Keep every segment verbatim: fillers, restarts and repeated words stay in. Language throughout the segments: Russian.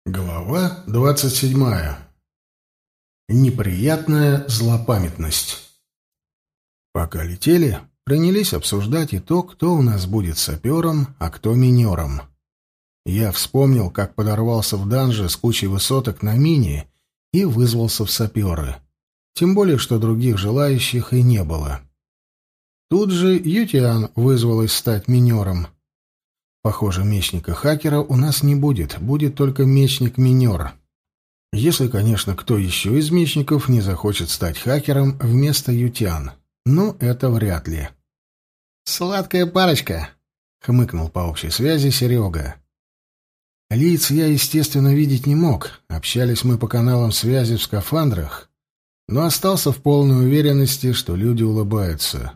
Глава двадцать седьмая. Неприятная злопамятность. Пока летели, принялись обсуждать и то, кто у нас будет сапером, а кто минером. Я вспомнил, как подорвался в данже с кучей высоток на мини и вызвался в саперы. Тем более, что других желающих и не было. Тут же Ютиан вызвалась стать минером. Похоже, мечника-хакера у нас не будет, будет только мечник-минер. Если, конечно, кто еще из мечников не захочет стать хакером вместо Ютиан. Но это вряд ли. «Сладкая парочка!» — хмыкнул по общей связи Серега. Лиц я, естественно, видеть не мог. Общались мы по каналам связи в скафандрах, но остался в полной уверенности, что люди улыбаются.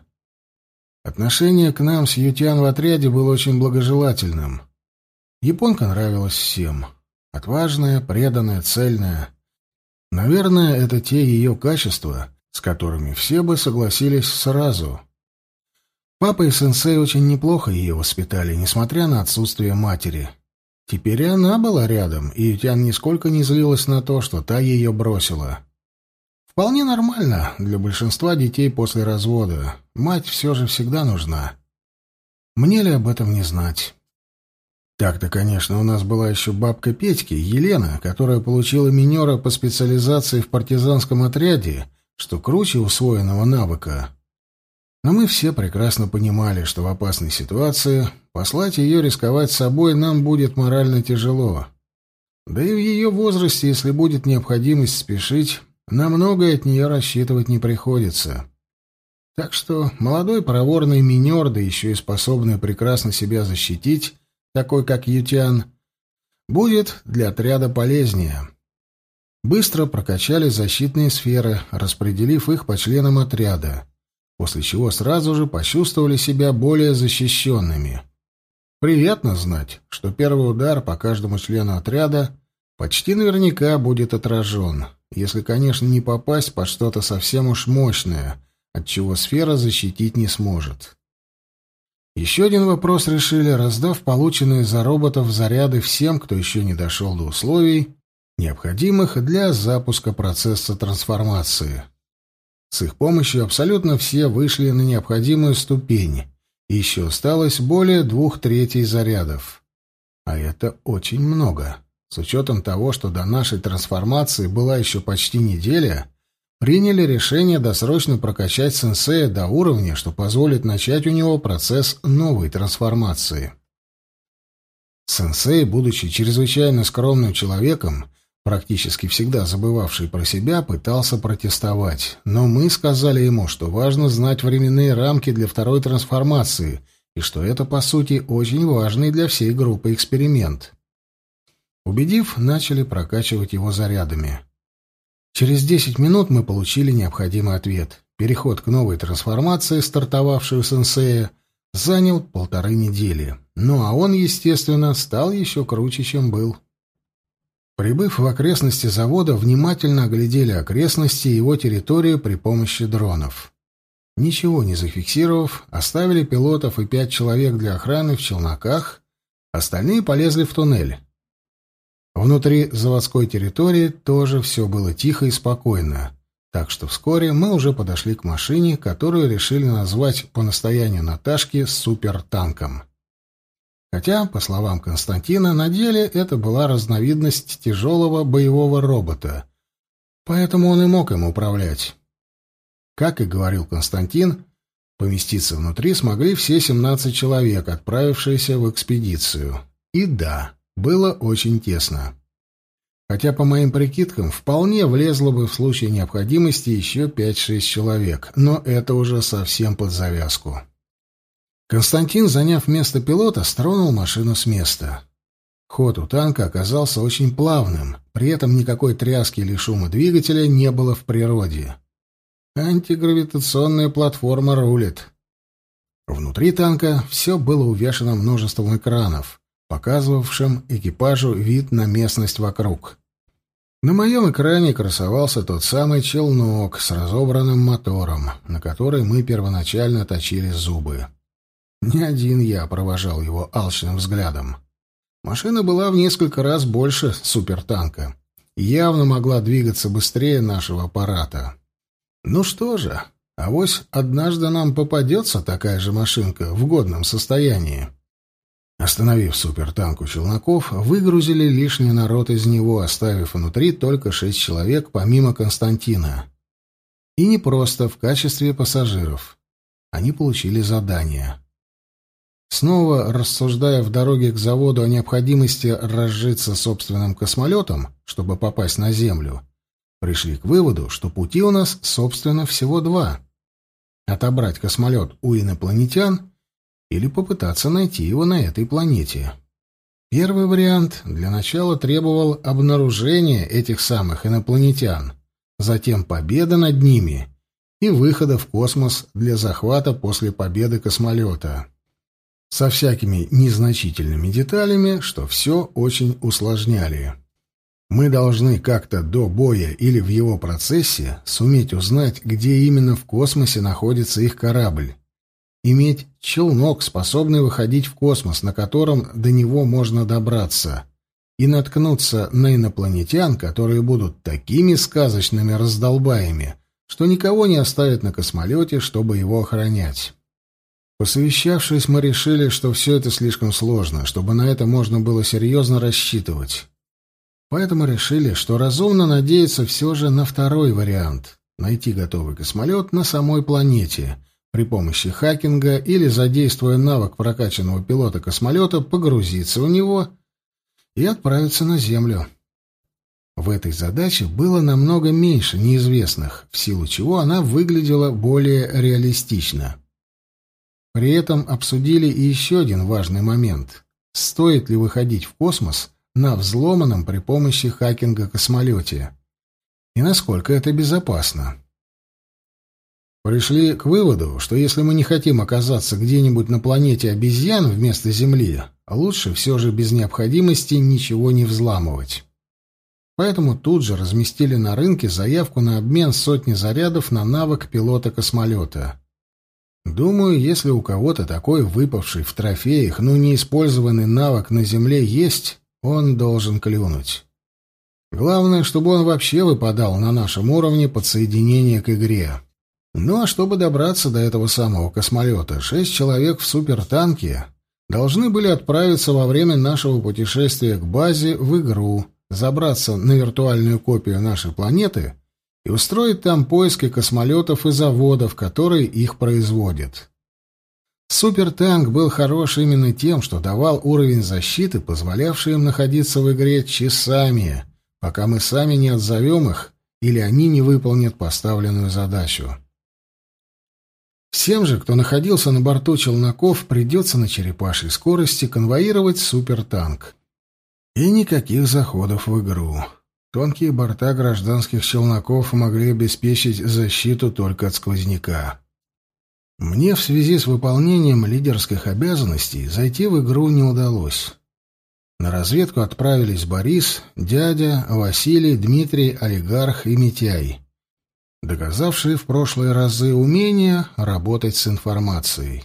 Отношение к нам с Ютиан в отряде было очень благожелательным. Японка нравилась всем. Отважная, преданная, цельная. Наверное, это те ее качества, с которыми все бы согласились сразу. Папа и сенсей очень неплохо ее воспитали, несмотря на отсутствие матери. Теперь и она была рядом, и Ютиан нисколько не злилась на то, что та ее бросила. Вполне нормально для большинства детей после развода. Мать все же всегда нужна. Мне ли об этом не знать? Так-то, конечно, у нас была еще бабка Петьки, Елена, которая получила минера по специализации в партизанском отряде, что круче усвоенного навыка. Но мы все прекрасно понимали, что в опасной ситуации послать ее рисковать собой нам будет морально тяжело. Да и в ее возрасте, если будет необходимость спешить, на многое от нее рассчитывать не приходится. Так что молодой проворный минер, да еще и способный прекрасно себя защитить, такой как Ютиан, будет для отряда полезнее. Быстро прокачали защитные сферы, распределив их по членам отряда, после чего сразу же почувствовали себя более защищенными. Приятно знать, что первый удар по каждому члену отряда почти наверняка будет отражен, если, конечно, не попасть под что-то совсем уж мощное, от чего сфера защитить не сможет. Еще один вопрос решили, раздав полученные за роботов заряды всем, кто еще не дошел до условий, необходимых для запуска процесса трансформации. С их помощью абсолютно все вышли на необходимую ступень, и еще осталось более двух третей зарядов. А это очень много. С учетом того, что до нашей трансформации была еще почти неделя, приняли решение досрочно прокачать сенсея до уровня, что позволит начать у него процесс новой трансформации. Сенсей, будучи чрезвычайно скромным человеком, практически всегда забывавший про себя, пытался протестовать, но мы сказали ему, что важно знать временные рамки для второй трансформации, и что это, по сути, очень важный для всей группы эксперимент. Убедив, начали прокачивать его зарядами. Через десять минут мы получили необходимый ответ. Переход к новой трансформации, стартовавшей у сенсея, занял полторы недели. Ну а он, естественно, стал еще круче, чем был. Прибыв в окрестности завода, внимательно оглядели окрестности и его территорию при помощи дронов. Ничего не зафиксировав, оставили пилотов и пять человек для охраны в челноках, остальные полезли в туннель. Внутри заводской территории тоже все было тихо и спокойно, так что вскоре мы уже подошли к машине, которую решили назвать по настоянию Наташки супертанком. Хотя, по словам Константина, на деле это была разновидность тяжелого боевого робота, поэтому он и мог им управлять. Как и говорил Константин, поместиться внутри смогли все семнадцать человек, отправившиеся в экспедицию. И да, было очень тесно. Хотя, по моим прикидкам, вполне влезло бы в случае необходимости еще пять-шесть человек, но это уже совсем под завязку. Константин, заняв место пилота, стронул машину с места. Ход у танка оказался очень плавным, при этом никакой тряски или шума двигателя не было в природе. Антигравитационная платформа рулит. Внутри танка все было увешано множеством экранов, показывавшим экипажу вид на местность вокруг. На моем экране красовался тот самый челнок с разобранным мотором, на который мы первоначально точили зубы. Не один я провожал его алчным взглядом. Машина была в несколько раз больше супертанка и явно могла двигаться быстрее нашего аппарата. Ну что же, авось однажды нам попадется такая же машинка в годном состоянии. Остановив супертанк у Челноков, выгрузили лишний народ из него, оставив внутри только шесть человек, помимо Константина. И не просто в качестве пассажиров. Они получили задание. Снова рассуждая в дороге к заводу о необходимости разжиться собственным космолетом, чтобы попасть на Землю, пришли к выводу, что пути у нас, собственно, всего два. Отобрать космолет у инопланетян или попытаться найти его на этой планете. Первый вариант для начала требовал обнаружения этих самых инопланетян, затем победы над ними и выхода в космос для захвата после победы космолета. Со всякими незначительными деталями, что все очень усложняли. Мы должны как-то до боя или в его процессе суметь узнать, где именно в космосе находится их корабль. Иметь челнок, способный выходить в космос, на котором до него можно добраться, и наткнуться на инопланетян, которые будут такими сказочными раздолбаями, что никого не оставят на космолете, чтобы его охранять. Посовещавшись, мы решили, что все это слишком сложно, чтобы на это можно было серьезно рассчитывать. Поэтому решили, что разумно надеяться все же на второй вариант — найти готовый космолет на самой планете — при помощи хакинга или, задействуя навык прокачанного пилота космолета, погрузиться в него и отправиться на Землю. В этой задаче было намного меньше неизвестных, в силу чего она выглядела более реалистично. При этом обсудили и еще один важный момент. Стоит ли выходить в космос на взломанном при помощи хакинга космолете? И насколько это безопасно? Пришли к выводу, что если мы не хотим оказаться где-нибудь на планете обезьян вместо Земли, лучше все же без необходимости ничего не взламывать. Поэтому тут же разместили на рынке заявку на обмен сотни зарядов на навык пилота космолета. Думаю, если у кого-то такой выпавший в трофеях, но неиспользованный навык на Земле есть, он должен клюнуть. Главное, чтобы он вообще выпадал на нашем уровне подсоединения к игре. Ну а чтобы добраться до этого самого космолета, шесть человек в супертанке должны были отправиться во время нашего путешествия к базе в игру, забраться на виртуальную копию нашей планеты и устроить там поиски космолетов и заводов, которые их производят. Супертанк был хорош именно тем, что давал уровень защиты, позволявший им находиться в игре часами, пока мы сами не отзовем их или они не выполнят поставленную задачу. Всем же, кто находился на борту челноков, придется на черепашьей скорости конвоировать супертанк. И никаких заходов в игру. Тонкие борта гражданских челноков могли обеспечить защиту только от сквозняка. Мне в связи с выполнением лидерских обязанностей зайти в игру не удалось. На разведку отправились Борис, дядя, Василий, Дмитрий, Олигарх и Митяй, доказавшие в прошлые разы умение работать с информацией.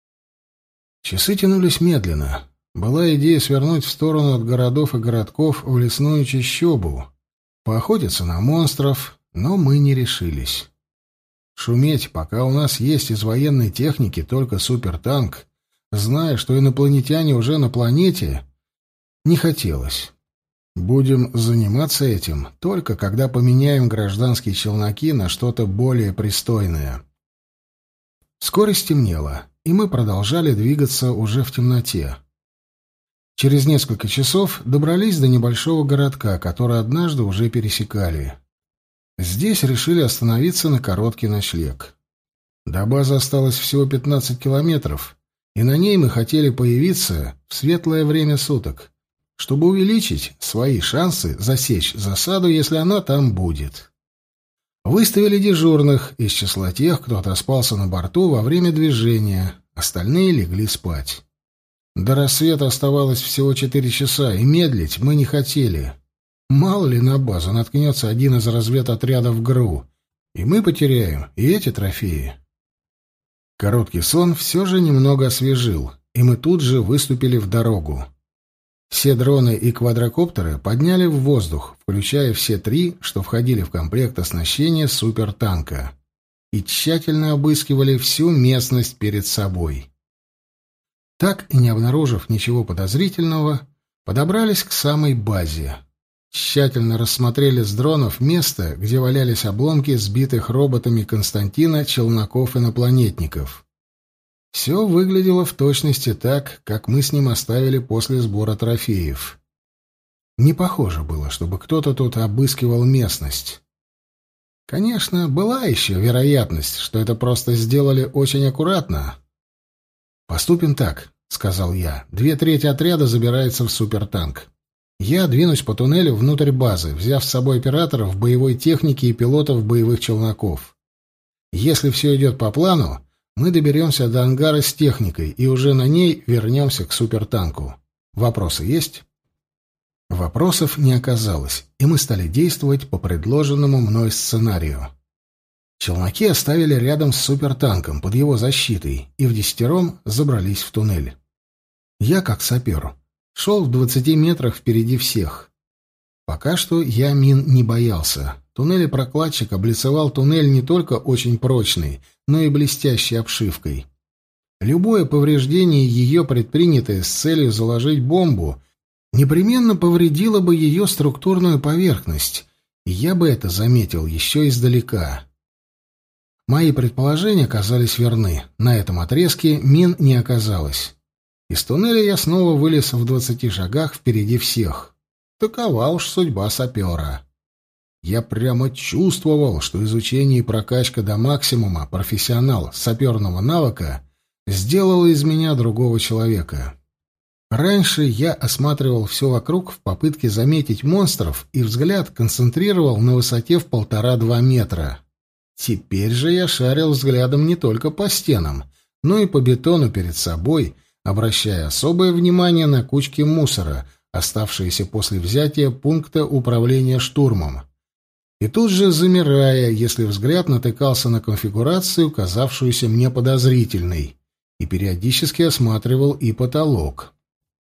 Часы тянулись медленно. Была идея свернуть в сторону от городов и городков в лесную чащобу, поохотиться на монстров, но мы не решились. Шуметь, пока у нас есть из военной техники только супертанк, зная, что инопланетяне уже на планете, не хотелось. Будем заниматься этим только когда поменяем гражданские челноки на что-то более пристойное. Вскоре стемнело, и мы продолжали двигаться уже в темноте. Через несколько часов добрались до небольшого городка, который однажды уже пересекали. Здесь решили остановиться на короткий ночлег. До базы осталось всего пятнадцать километров, и на ней мы хотели появиться в светлое время суток, чтобы увеличить свои шансы засечь засаду, если она там будет. Выставили дежурных из числа тех, кто отоспался на борту во время движения, остальные легли спать. До рассвета оставалось всего четыре часа, и медлить мы не хотели. Мало ли на базу наткнется один из разведотрядов ГРУ, и мы потеряем и эти трофеи. Короткий сон все же немного освежил, и мы тут же выступили в дорогу. Все дроны и квадрокоптеры подняли в воздух, включая все три, что входили в комплект оснащения супертанка, и тщательно обыскивали всю местность перед собой. Так и не обнаружив ничего подозрительного, подобрались к самой базе. Тщательно рассмотрели с дронов место, где валялись обломки сбитых роботами Константина челноков-инопланетников. Все выглядело в точности так, как мы с ним оставили после сбора трофеев. Не похоже было, чтобы кто-то тут обыскивал местность. Конечно, была еще вероятность, что это просто сделали очень аккуратно. «Поступим так», — сказал я. «Две трети отряда забирается в супертанк. Я двинусь по туннелю внутрь базы, взяв с собой операторов боевой техники и пилотов боевых челноков. Если все идет по плану, мы доберемся до ангара с техникой и уже на ней вернемся к супертанку. Вопросы есть?» Вопросов не оказалось, и мы стали действовать по предложенному мной сценарию. Челноки оставили рядом с супертанком под его защитой и вдесятером забрались в туннель. Я, как сапер, шел в двадцати метрах впереди всех. Пока что я мин не боялся. Туннелепрокладчик облицевал туннель не только очень прочной, но и блестящей обшивкой. Любое повреждение ее, предпринятое с целью заложить бомбу, непременно повредило бы ее структурную поверхность, и я бы это заметил еще издалека. Мои предположения оказались верны. На этом отрезке мин не оказалось. Из туннеля я снова вылез в двадцати шагах впереди всех. Такова уж судьба сапера. Я прямо чувствовал, что изучение и прокачка до максимума профессионал саперного навыка сделало из меня другого человека. Раньше я осматривал все вокруг в попытке заметить монстров и взгляд концентрировал на высоте в полтора-два метра. Теперь же я шарил взглядом не только по стенам, но и по бетону перед собой, обращая особое внимание на кучки мусора, оставшиеся после взятия пункта управления штурмом. И тут же замирая, если взгляд натыкался на конфигурацию, казавшуюся мне подозрительной, и периодически осматривал и потолок.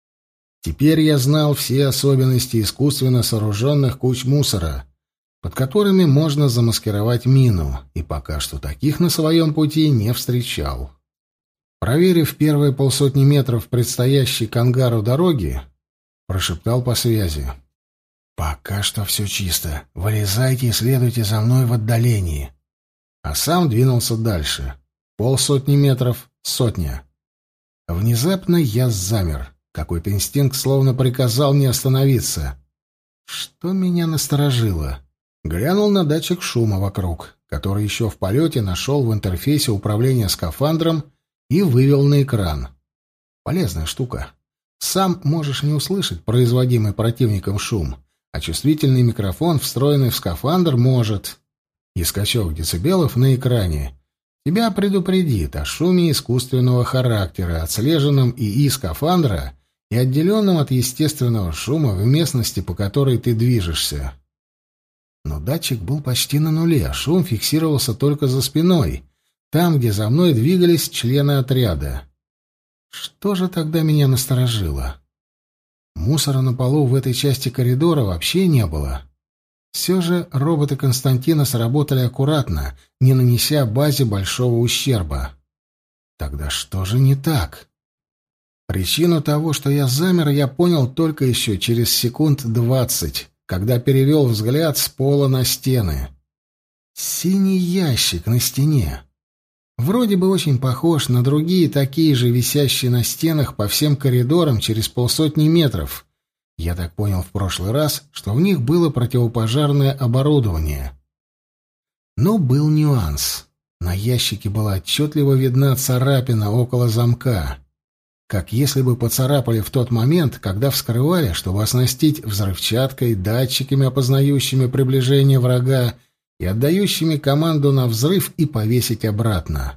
Теперь я знал все особенности искусственно сооруженных куч мусора, под которыми можно замаскировать мину, и пока что таких на своем пути не встречал. Проверив первые полсотни метров предстоящей к ангару дороги, прошептал по связи: «Пока что все чисто. Вылезайте и следуйте за мной в отдалении». А сам двинулся дальше. Полсотни метров, сотня. Внезапно я замер. Какой-то инстинкт словно приказал мне остановиться. Что меня насторожило? Глянул на датчик шума вокруг, который еще в полете нашел в интерфейсе управления скафандром и вывел на экран. Полезная штука. Сам можешь не услышать производимый противником шум, а чувствительный микрофон, встроенный в скафандр, может. И скачок децибелов на экране тебя предупредит о шуме искусственного характера, отслеженном ИИ скафандра и отделенном от естественного шума в местности, по которой ты движешься. Но датчик был почти на нуле, шум фиксировался только за спиной, там, где за мной двигались члены отряда. Что же тогда меня насторожило? Мусора на полу в этой части коридора вообще не было. Все же роботы Константина сработали аккуратно, не нанеся базе большого ущерба. Тогда что же не так? Причину того, что я замер, я понял только еще через секунд двадцать, когда перевел взгляд с пола на стены. Синий ящик на стене. Вроде бы очень похож на другие такие же, висящие на стенах по всем коридорам через полсотни метров. Я так понял в прошлый раз, что в них было противопожарное оборудование. Но был нюанс. На ящике была отчетливо видна царапина около замка. Как если бы поцарапали в тот момент, когда вскрывали, чтобы оснастить взрывчаткой, датчиками, опознающими приближение врага, и отдающими команду на взрыв и повесить обратно.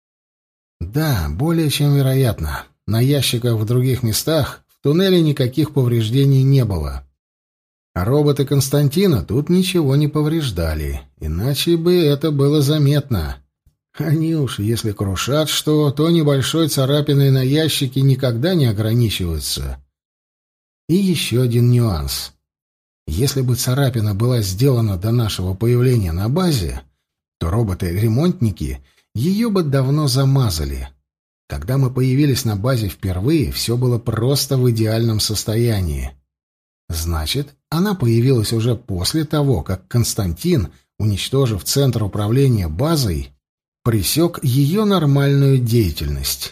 Да, более чем вероятно. На ящиках в других местах в туннеле никаких повреждений не было. А роботы Константина тут ничего не повреждали, иначе бы это было заметно. Они уж, если крушат что, то небольшой царапиной на ящике никогда не ограничиваются. И еще один нюанс. Если бы царапина была сделана до нашего появления на базе, то роботы-ремонтники ее бы давно замазали. Когда мы появились на базе впервые, все было просто в идеальном состоянии. Значит, она появилась уже после того, как Константин, уничтожив центр управления базой, пресек ее нормальную деятельность.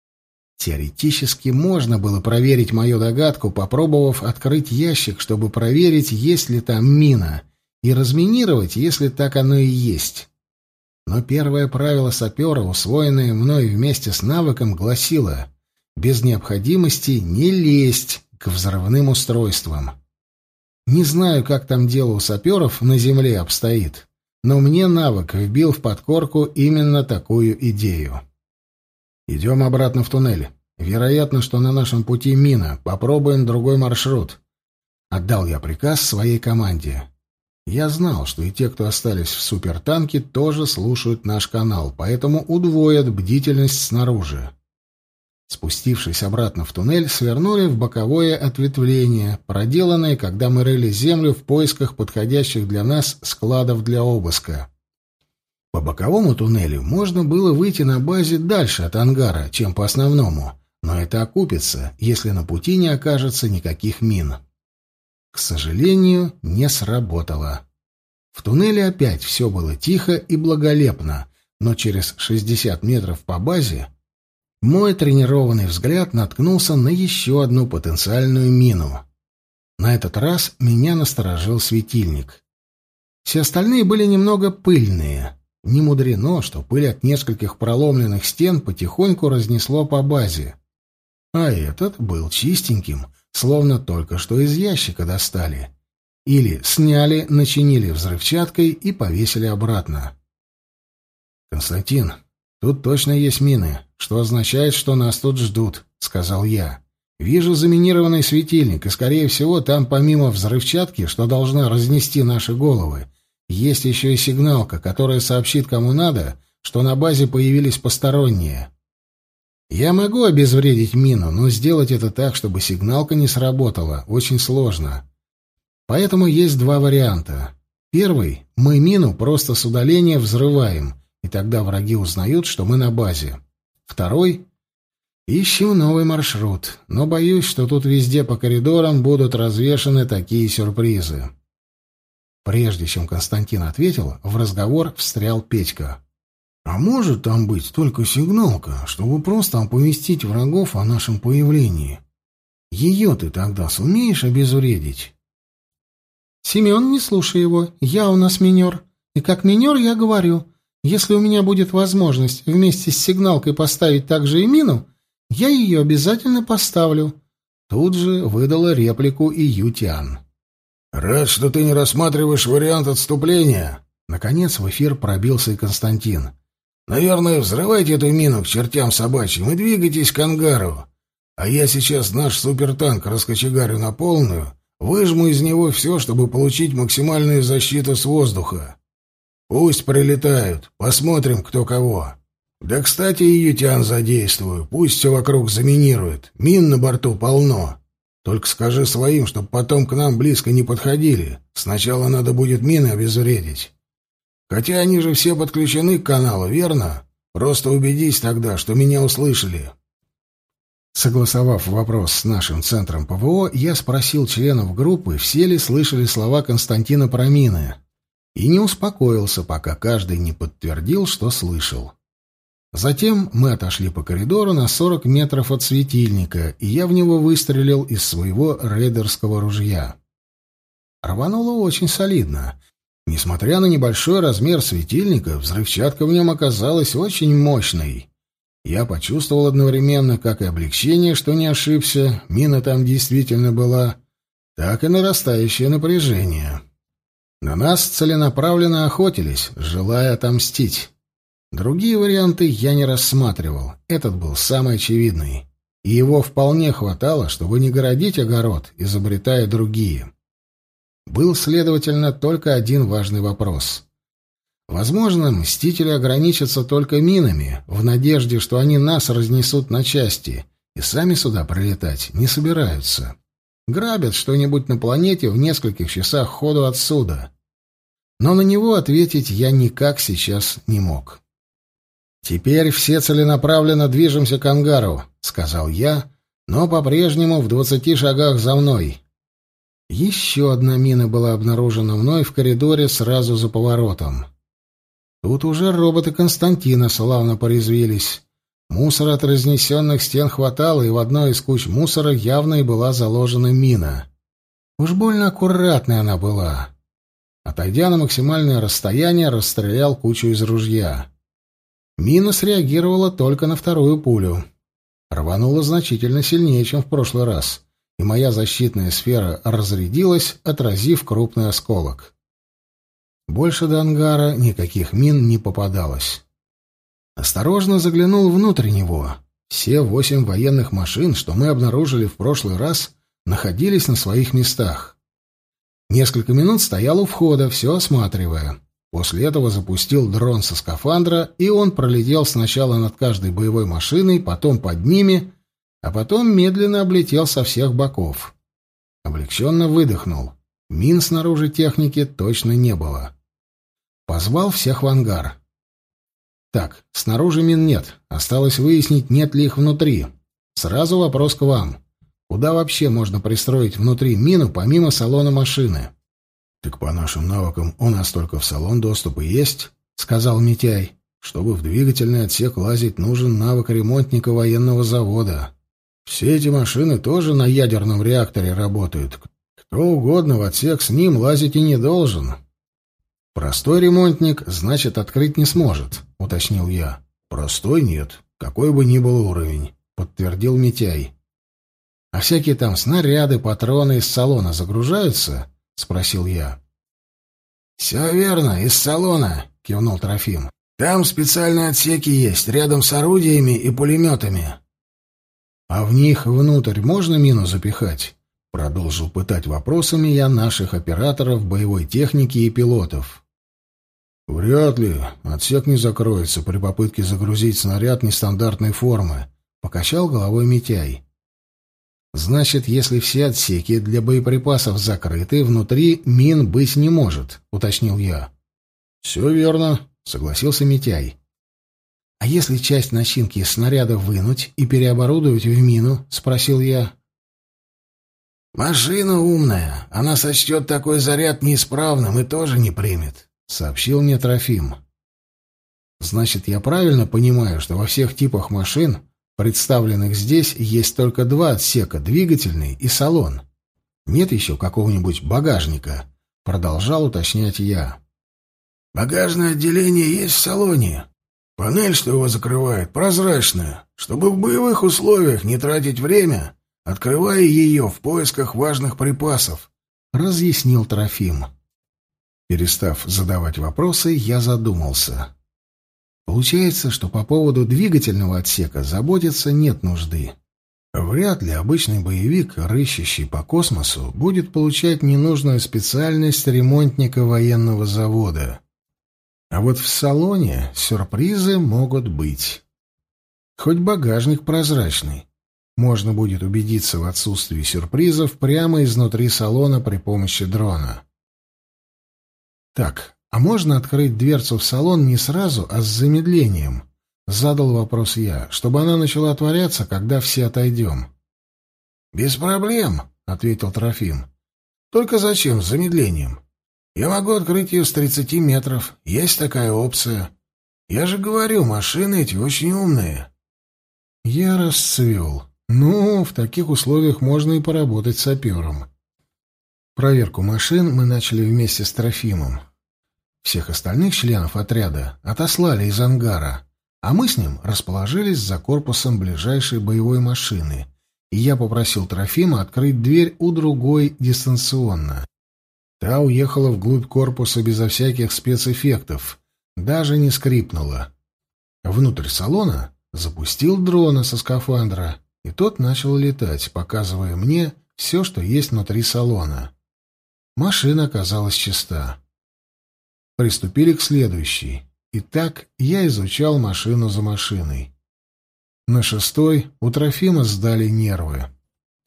Теоретически можно было проверить мою догадку, попробовав открыть ящик, чтобы проверить, есть ли там мина, и разминировать, если так оно и есть. Но первое правило сапера, усвоенное мной вместе с навыком, гласило: без необходимости не лезть к взрывным устройствам. Не знаю, как там дело у саперов на земле обстоит, но мне навык вбил в подкорку именно такую идею. «Идем обратно в туннель. Вероятно, что на нашем пути мина. Попробуем другой маршрут». Отдал я приказ своей команде. Я знал, что и те, кто остались в супертанке, тоже слушают наш канал, поэтому удвоят бдительность снаружи. Спустившись обратно в туннель, свернули в боковое ответвление, проделанное, когда мы рыли землю в поисках подходящих для нас складов для обыска. По боковому туннелю можно было выйти на базе дальше от ангара, чем по основному, но это окупится, если на пути не окажется никаких мин. К сожалению, не сработало. В туннеле опять все было тихо и благолепно, но через шестьдесят метров по базе мой тренированный взгляд наткнулся на еще одну потенциальную мину. На этот раз меня насторожил светильник. Все остальные были немного пыльные. Не мудрено, что пыль от нескольких проломленных стен потихоньку разнесло по базе. А этот был чистеньким, словно только что из ящика достали. Или сняли, начинили взрывчаткой и повесили обратно. «Константин, тут точно есть мины, что означает, что нас тут ждут», — сказал я. «Вижу заминированный светильник, и, скорее всего, там помимо взрывчатки, что должна разнести наши головы, есть еще и сигналка, которая сообщит кому надо, что на базе появились посторонние. Я могу обезвредить мину, но сделать это так, чтобы сигналка не сработала, очень сложно. Поэтому есть два варианта. Первый — мы мину просто с удаления взрываем, и тогда враги узнают, что мы на базе. Второй — ищем новый маршрут, но боюсь, что тут везде по коридорам будут развешаны такие сюрпризы». Прежде чем Константин ответил, в разговор встрял Петька. «А может там быть только сигналка, чтобы просто оповестить врагов о нашем появлении? Ее ты тогда сумеешь обезвредить?» «Семен, не слушай его. Я у нас минер. И как минер я говорю, если у меня будет возможность вместе с сигналкой поставить также и мину, я ее обязательно поставлю». Тут же выдала реплику и Ютян. «Рад, что ты не рассматриваешь вариант отступления». Наконец в эфир пробился и Константин. «Наверное, взрывайте эту мину к чертям собачьим и двигайтесь к ангару. А я сейчас наш супертанк раскочегарю на полную, выжму из него все, чтобы получить максимальную защиту с воздуха. Пусть прилетают, посмотрим, кто кого. Да, кстати, и Ютян задействую, пусть все вокруг заминирует, мин на борту полно. Только скажи своим, чтобы потом к нам близко не подходили. Сначала надо будет мины обезвредить. Хотя они же все подключены к каналу, верно? Просто убедись тогда, что меня услышали». Согласовав вопрос с нашим центром ПВО, я спросил членов группы, все ли слышали слова Константина про мины. И не успокоился, пока каждый не подтвердил, что слышал. Затем мы отошли по коридору на сорок метров от светильника, и я в него выстрелил из своего рейдерского ружья. Рвануло очень солидно. Несмотря на небольшой размер светильника, взрывчатка в нем оказалась очень мощной. Я почувствовал одновременно как и облегчение, что не ошибся, мина там действительно была, так и нарастающее напряжение. На нас целенаправленно охотились, желая отомстить. Другие варианты я не рассматривал, этот был самый очевидный. И его вполне хватало, чтобы не городить огород, изобретая другие. Был, следовательно, только один важный вопрос. Возможно, мстители ограничатся только минами, в надежде, что они нас разнесут на части, и сами сюда прилетать не собираются. Грабят что-нибудь на планете в нескольких часах ходу отсюда. Но на него ответить я никак сейчас не мог. «Теперь все целенаправленно движемся к ангару», — сказал я, но по-прежнему в двадцати шагах за мной. Еще одна мина была обнаружена мной в коридоре сразу за поворотом. Тут уже роботы Константина славно порезвились. Мусора от разнесенных стен хватало, и в одной из куч мусора явно и была заложена мина. Уж больно аккуратной она была. Отойдя на максимальное расстояние, расстрелял кучу из ружья. Мина среагировала только на вторую пулю. Рванула значительно сильнее, чем в прошлый раз, и моя защитная сфера разрядилась, отразив крупный осколок. Больше до ангара никаких мин не попадалось. Осторожно заглянул внутрь него. Все восемь военных машин, что мы обнаружили в прошлый раз, находились на своих местах. Несколько минут стоял у входа, все осматривая. После этого запустил дрон со скафандра, и он пролетел сначала над каждой боевой машиной, потом под ними, а потом медленно облетел со всех боков. Облегченно выдохнул. Мин снаружи техники точно не было. Позвал всех в ангар. Так, снаружи мин нет. Осталось выяснить, нет ли их внутри. Сразу вопрос к вам. Куда вообще можно пристроить внутри мину, помимо салона машины? — Так по нашим навыкам у нас только в салон доступ и есть, — сказал Митяй. — Чтобы в двигательный отсек лазить, нужен навык ремонтника военного завода. Все эти машины тоже на ядерном реакторе работают. Кто угодно в отсек с ним лазить и не должен. — Простой ремонтник, значит, открыть не сможет, — уточнил я. — Простой нет, какой бы ни был уровень, — подтвердил Митяй. — А всякие там снаряды, патроны из салона загружаются? — спросил я. — Все верно, из салона, — кивнул Трофим. — Там специальные отсеки есть, рядом с орудиями и пулеметами. — А в них внутрь можно мину запихать? — продолжил пытать вопросами я наших операторов боевой техники и пилотов. — Вряд ли. Отсек не закроется при попытке загрузить снаряд нестандартной формы, — покачал головой Митяй. — Значит, если все отсеки для боеприпасов закрыты, внутри мин быть не может, — уточнил я. — Все верно, — согласился Митяй. — А если часть начинки из снаряда вынуть и переоборудовать в мину? — спросил я. — Машина умная. Она сочтет такой заряд неисправным и тоже не примет, — сообщил мне Трофим. — Значит, я правильно понимаю, что во всех типах машин, представленных здесь, есть только два отсека — двигательный и салон. Нет еще какого-нибудь багажника? — продолжал уточнять я. — Багажное отделение есть в салоне. Панель, что его закрывает, прозрачная. Чтобы в боевых условиях не тратить время, открывая ее в поисках важных припасов, — разъяснил Трофим. Перестав задавать вопросы, я задумался. Получается, что по поводу двигательного отсека заботиться нет нужды. Вряд ли обычный боевик, рыщущий по космосу, будет получать ненужную специальность ремонтника военного завода. А вот в салоне сюрпризы могут быть. Хоть багажник прозрачный. Можно будет убедиться в отсутствии сюрпризов прямо изнутри салона при помощи дрона. Так, а можно открыть дверцу в салон не сразу, а с замедлением? Задал вопрос я, чтобы она начала отворяться, когда все отойдем. Без проблем, ответил Трофим. Только зачем с замедлением? Я могу открыть ее с тридцати метров. Есть такая опция. Я же говорю, машины эти очень умные. Я расцвел. Ну, в таких условиях можно и поработать сапером. Проверку машин мы начали вместе с Трофимом. Всех остальных членов отряда отослали из ангара, а мы с ним расположились за корпусом ближайшей боевой машины, и я попросил Трофима открыть дверь у другой дистанционно. Та уехала вглубь корпуса безо всяких спецэффектов, даже не скрипнула. Внутрь салона запустил дрона со скафандра, и тот начал летать, показывая мне все, что есть внутри салона. Машина оказалась чиста. Приступили к следующей. И так я изучал машину за машиной. На шестой у Трофима сдали нервы.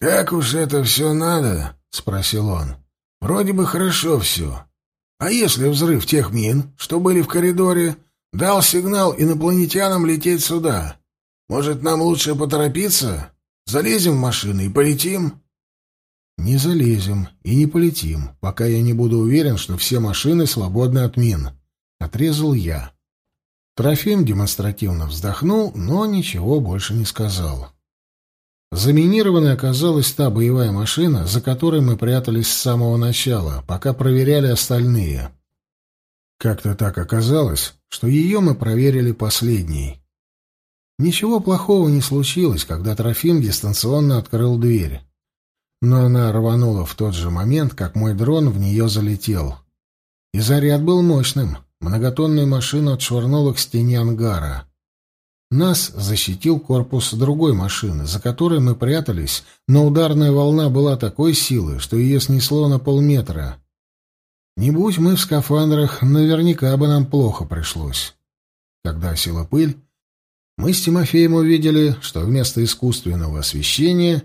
«Так уж это все надо?» — спросил он. «Вроде бы хорошо все. А если взрыв тех мин, что были в коридоре, дал сигнал инопланетянам лететь сюда? Может, нам лучше поторопиться? Залезем в машину и полетим?» «Не залезем и не полетим, пока я не буду уверен, что все машины свободны от мин», — отрезал я. Трофим демонстративно вздохнул, но ничего больше не сказал. Заминированной оказалась та боевая машина, за которой мы прятались с самого начала, пока проверяли остальные. Как-то так оказалось, что ее мы проверили последней. Ничего плохого не случилось, когда Трофим дистанционно открыл дверь. Но она рванула в тот же момент, как мой дрон в нее залетел. И заряд был мощным. Многотонную машину отшвырнуло к стене ангара. Нас защитил корпус другой машины, за которой мы прятались, но ударная волна была такой силы, что ее снесло на полметра. Не будь мы в скафандрах, наверняка бы нам плохо пришлось. Когда осела пыль, мы с Тимофеем увидели, что вместо искусственного освещения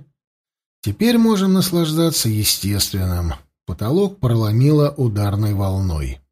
теперь можем наслаждаться естественным. Потолок проломило ударной волной.